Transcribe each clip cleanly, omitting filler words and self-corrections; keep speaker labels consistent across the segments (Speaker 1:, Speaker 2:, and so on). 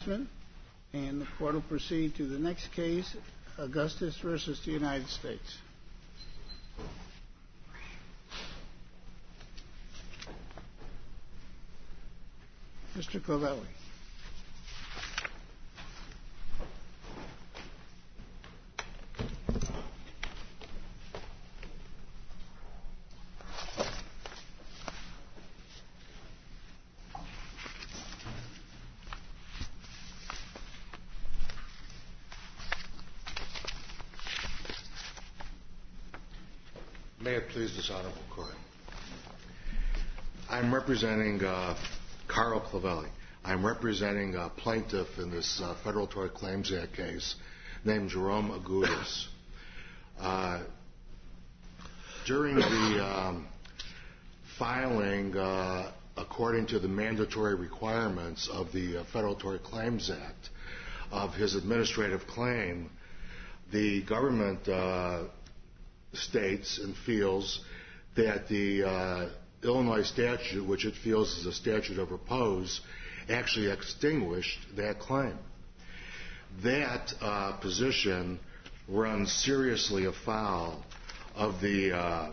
Speaker 1: And the court will proceed to the next case, Augustus versus the United States. Mr. Clavelli.
Speaker 2: May it please this honorable court. I'm representing Carl Clavelli. I'm representing a plaintiff in this Federal Tort Claims Act case named Jerome Agudas. During the filing, according to the mandatory requirements of the Federal Tort Claims Act, of his administrative claim, the government states and feels that the Illinois statute, which it feels is a statute of repose, actually extinguished that claim. That position runs seriously afoul of the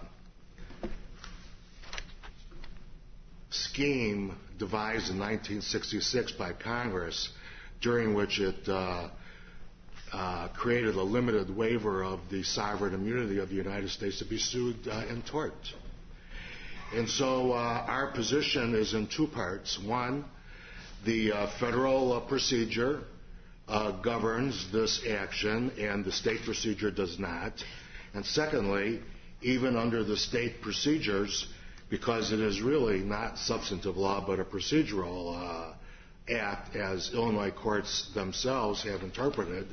Speaker 2: scheme devised in 1966 by Congress, during which it created a limited waiver of the sovereign immunity of the United States to be sued in tort. And so our position is in two parts. One, the federal procedure governs this action and the state procedure does not. And secondly, even under the state procedures, because it is really not substantive law but a procedural act, as Illinois courts themselves have interpreted,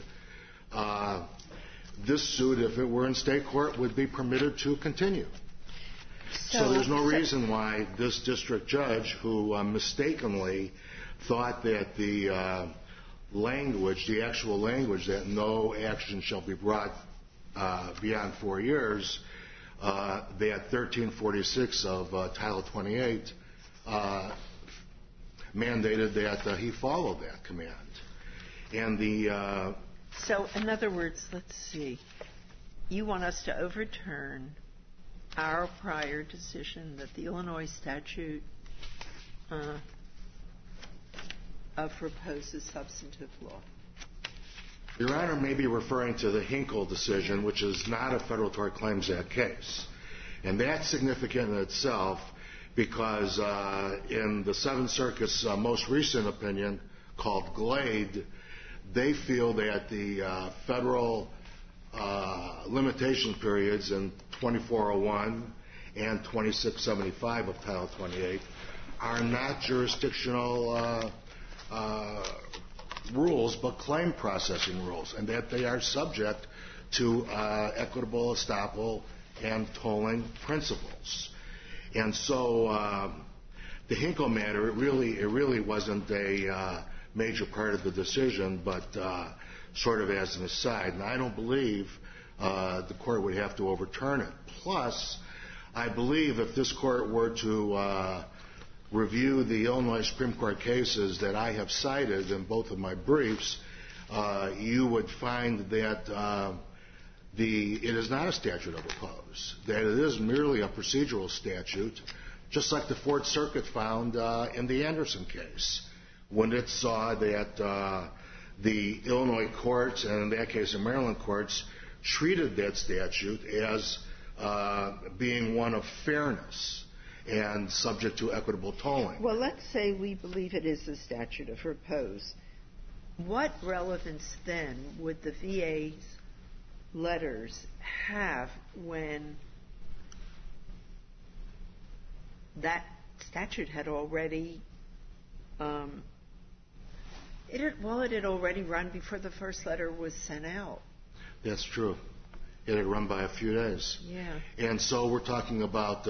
Speaker 2: this suit, if it were in state court, would be permitted to continue. So there's no reason why this district judge, who mistakenly thought that the language, the actual language that no action shall be brought beyond 4 years, that 1346 of Title 28 mandated that he follow that command. And the
Speaker 3: So, in other words, let's see. You want us to overturn our prior decision that the Illinois statute of repose is substantive law.
Speaker 2: Your Honor may be referring to the Hinkle decision, which is not a Federal Tort Claims Act case. And that's significant in itself because in the Seventh Circuit's most recent opinion, called Glade, they feel that the federal limitation periods in 2401 and 2675 of Title 28 are not jurisdictional rules but claim processing rules, and that they are subject to equitable estoppel and tolling principles. And so the Hinkle matter, it really wasn't a major part of the decision, but sort of as an aside. And I don't believe the court would have to overturn it. Plus, I believe if this court were to review the Illinois Supreme Court cases that I have cited in both of my briefs, you would find that it is not a statute of repose, that it is merely a procedural statute, just like the Fourth Circuit found in the Anderson case, when it saw that the Illinois courts, and in that case the Maryland courts, treated that statute as being one of fairness and subject to equitable tolling.
Speaker 3: Well, let's say we believe it is a statute of repose. What relevance then would the VA's letters have when that statute had already it had already run before the first letter was sent out?
Speaker 2: That's true. It had run by a few days.
Speaker 3: Yeah.
Speaker 2: And so we're talking about,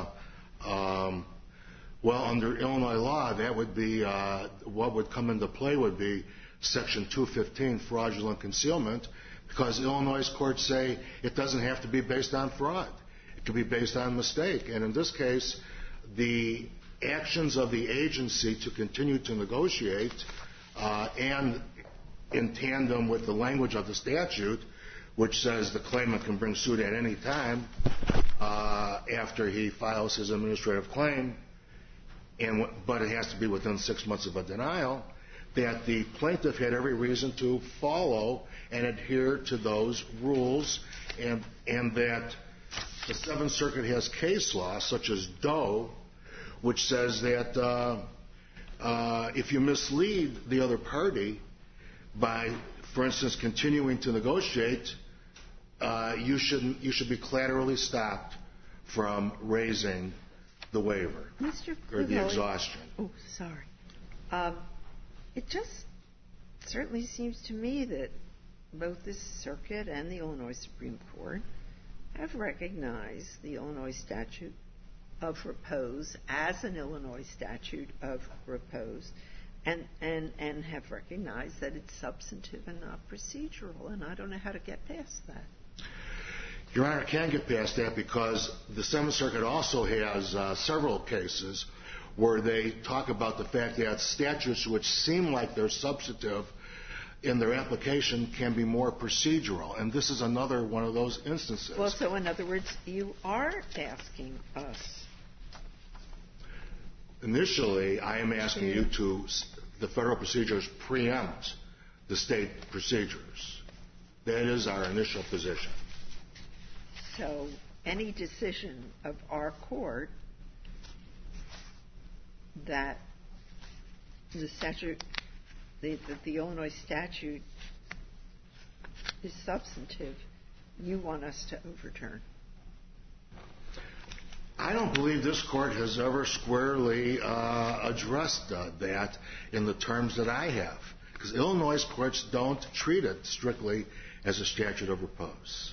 Speaker 2: under Illinois law, that would be, what would come into play would be Section 215, fraudulent concealment, because Illinois courts say it doesn't have to be based on fraud. It could be based on mistake. And in this case, the actions of the agency to continue to negotiate and in tandem with the language of the statute, which says the claimant can bring suit at any time after he files his administrative claim, but it has to be within 6 months of a denial, that the plaintiff had every reason to follow and adhere to those rules, and that the Seventh Circuit has case law, such as Doe, which says that if you mislead the other party by, for instance, continuing to negotiate, you should be collaterally stopped from raising the waiver or the exhaustion.
Speaker 3: Oh, sorry. It just certainly seems to me that both this circuit and the Illinois Supreme Court have recognized the Illinois statute of repose as an Illinois statute of repose, and have recognized that it's substantive and not procedural, and I don't know how to get past that.
Speaker 2: Your Honor, can't get past that because the Seventh Circuit also has several cases where they talk about the fact that statutes which seem like they're substantive in their application can be more procedural, and this is another one of those instances.
Speaker 3: Well, so in other words, you are asking us.
Speaker 2: Initially, I am asking you to, the federal procedures preempt the state procedures. That is our initial position.
Speaker 3: So any decision of our court that the statute, that the Illinois statute is substantive, you want us to overturn?
Speaker 2: I don't believe this court has ever squarely addressed that in the terms that I have, because Illinois courts don't treat it strictly as a statute of repose.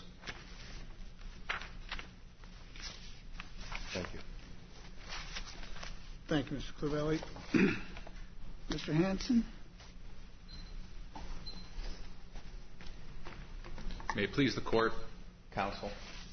Speaker 2: Thank you.
Speaker 1: Thank you, Mr. Clavelli. Mr. Hanson?
Speaker 4: May it please the Court, Counsel.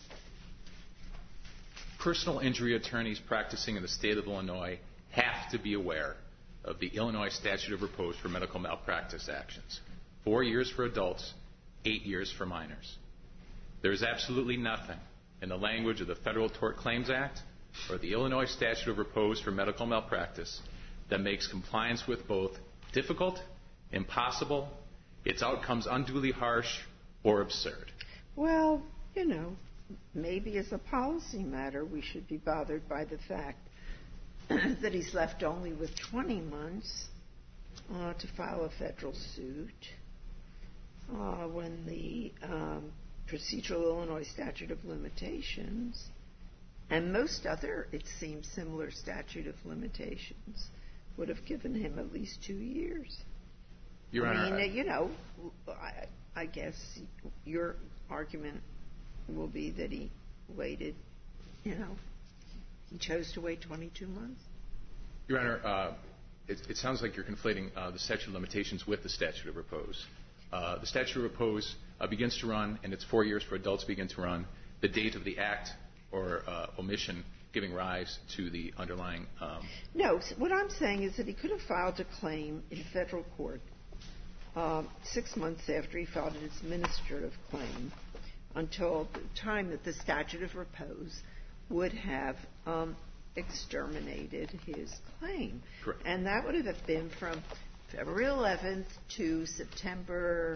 Speaker 4: Personal injury attorneys practicing in the state of Illinois have to be aware of the Illinois statute of repose for medical malpractice actions. 4 years for adults, 8 years for minors. There is absolutely nothing in the language of the Federal Tort Claims Act or the Illinois statute of repose for medical malpractice that makes compliance with both difficult, impossible, its outcomes unduly harsh, or absurd.
Speaker 3: Well, you know, maybe as a policy matter we should be bothered by the fact that he's left only with 20 months to file a federal suit when the procedural Illinois statute of limitations and most other, it seems, similar statute of limitations would have given him at least 2 years.
Speaker 4: Your Honor,
Speaker 3: you know, I guess your argument will be that he waited, you know, he chose to wait 22 months?
Speaker 4: Your Honor, it sounds like you're conflating the statute of limitations with the statute of repose. The statute of repose begins to run, and it's 4 years for adults begin to run, the date of the act or omission giving rise to the underlying...
Speaker 3: No, what I'm saying is that he could have filed a claim in federal court 6 months after he filed his administrative claim until the time that the statute of repose would have exterminated his claim.
Speaker 4: Correct.
Speaker 3: And that would have been from February 11th to September,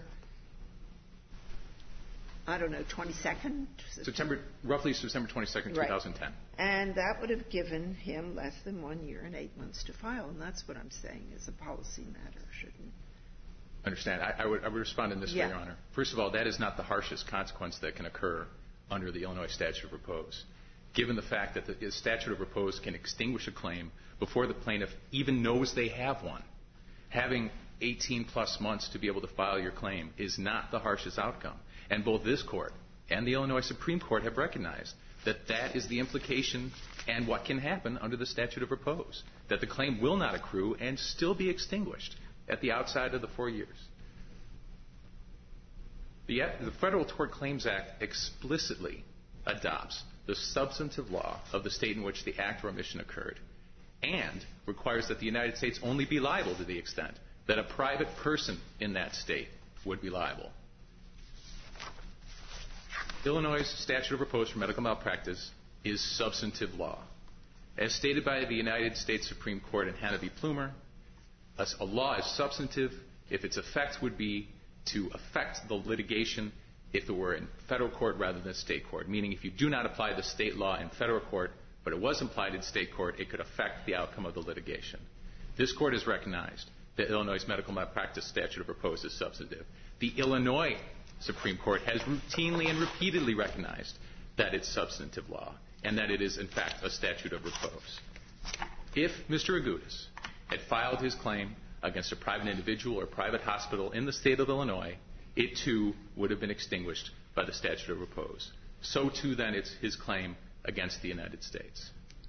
Speaker 3: I don't know, 22nd?
Speaker 4: Roughly September 22nd, 2010.
Speaker 3: Right. And that would have given him less than 1 year and 8 months to file, and that's what I'm saying is a policy matter, shouldn't it?
Speaker 4: I understand. I would respond in this way, Your Honor. First of all, that is not the harshest consequence that can occur under the Illinois statute of repose. Given the fact that the statute of repose can extinguish a claim before the plaintiff even knows they have one, having 18-plus months to be able to file your claim is not the harshest outcome. And both this Court and the Illinois Supreme Court have recognized that that is the implication and what can happen under the statute of repose, that the claim will not accrue and still be extinguished at the outside of the 4 years. The Federal Tort Claims Act explicitly adopts the substantive law of the state in which the act or omission occurred and requires that the United States only be liable to the extent that a private person in that state would be liable. Illinois' statute of repose for medical malpractice is substantive law. As stated by the United States Supreme Court in Hannah v. Plumer, a law is substantive if its effect would be to affect the litigation if it were in federal court rather than state court, meaning if you do not apply the state law in federal court, but it was applied in state court, it could affect the outcome of the litigation. This court has recognized that Illinois' medical malpractice statute of repose is substantive. The Illinois Supreme Court has routinely and repeatedly recognized that it's substantive law and that it is, in fact, a statute of repose. If Mr. Agudas had filed his claim against a private individual or private hospital in the state of Illinois, it too would have been extinguished by the statute of repose. So too then it's his claim against the United States.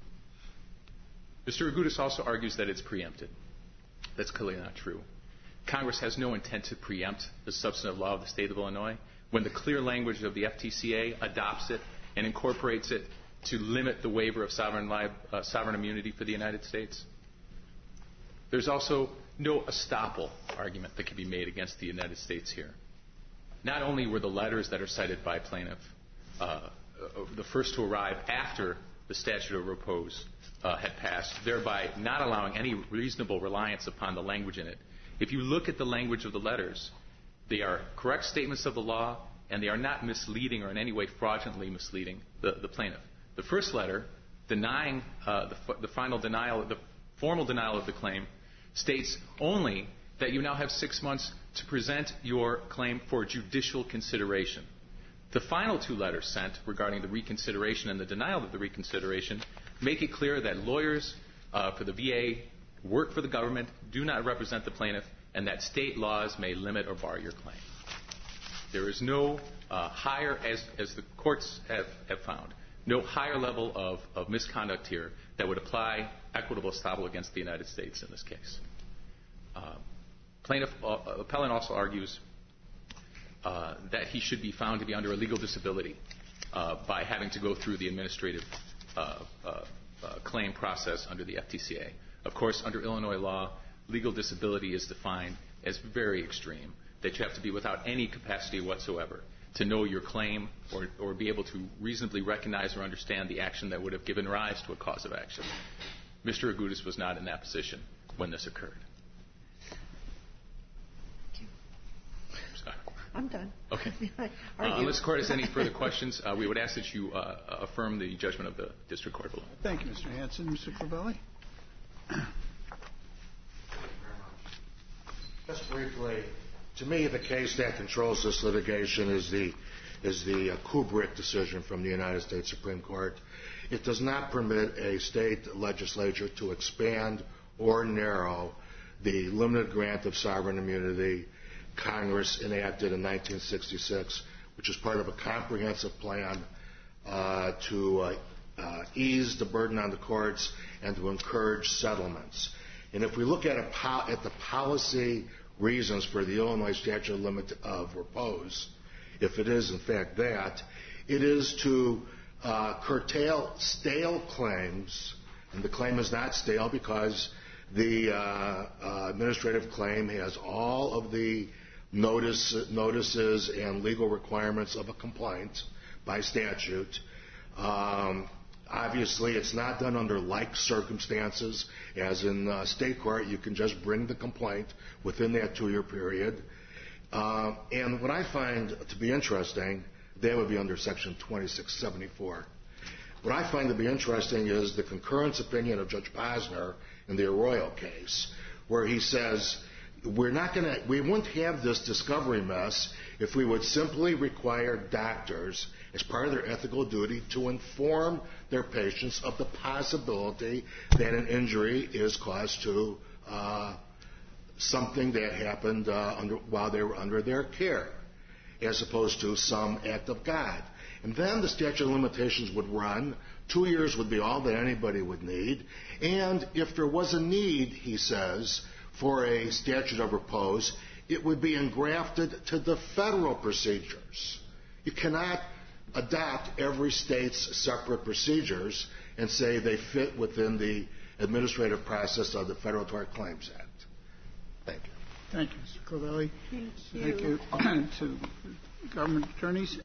Speaker 4: Mr. Agudas also argues that it's preempted. That's clearly not true. Congress has no intent to preempt the substantive law of the state of Illinois when the clear language of the FTCA adopts it and incorporates it to limit the waiver of sovereign immunity for the United States. There's also no estoppel argument that can be made against the United States here. Not only were the letters that are cited by plaintiff the first to arrive after the statute of repose had passed, thereby not allowing any reasonable reliance upon the language in it. If you look at the language of the letters, they are correct statements of the law, and they are not misleading or in any way fraudulently misleading the plaintiff. The first letter, denying the formal denial of the claim, states only that you now have 6 months to present your claim for judicial consideration. The final two letters sent regarding the reconsideration and the denial of the reconsideration make it clear that lawyers for the VA work for the government, do not represent the plaintiff, and that state laws may limit or bar your claim. There is no higher, as the courts have found, no higher level of misconduct here that would apply equitable estoppel against the United States in this case. Appellant also argues that he should be found to be under a legal disability by having to go through the administrative claim process under the FTCA. Of course, under Illinois law, legal disability is defined as very extreme, that you have to be without any capacity whatsoever to know your claim or be able to reasonably recognize or understand the action that would have given rise to a cause of action. Mr. Agudas was not in that position when this occurred.
Speaker 3: I'm done.
Speaker 4: Okay. Unless the Court has any further questions, we would ask that you affirm the judgment of the District Court below.
Speaker 1: Thank you, Mr. Hanson. Mr. Corbelli?
Speaker 2: Just briefly, to me, the case that controls this litigation is the Kubrick decision from the United States Supreme Court. It does not permit a state legislature to expand or narrow the limited grant of sovereign immunity Congress enacted in 1966, which is part of a comprehensive plan to ease the burden on the courts and to encourage settlements. And if we look at the policy reasons for the Illinois statute of repose, if it is in fact that, it is to curtail stale claims, and the claim is not stale because the administrative claim has all of the notices and legal requirements of a complaint by statute. Obviously, it's not done under like circumstances as in state court. You can just bring the complaint within that 2-year period. And what I find to be interesting, that would be under Section 2674. What I find to be interesting is the concurrence opinion of Judge Posner in the Arroyo case, where he says, we wouldn't have this discovery mess if we would simply require doctors, as part of their ethical duty, to inform their patients of the possibility that an injury is caused to something that happened while they were under their care, as opposed to some act of God. And then the statute of limitations would run. 2 years would be all that anybody would need. And if there was a need, he says, for a statute of repose, it would be engrafted to the federal procedures. You cannot adopt every state's separate procedures and say they fit within the administrative process of the Federal Tort Claims Act. Thank you.
Speaker 1: Thank you, Mr. Covelli.
Speaker 3: Thank you.
Speaker 1: Thank you to government attorneys.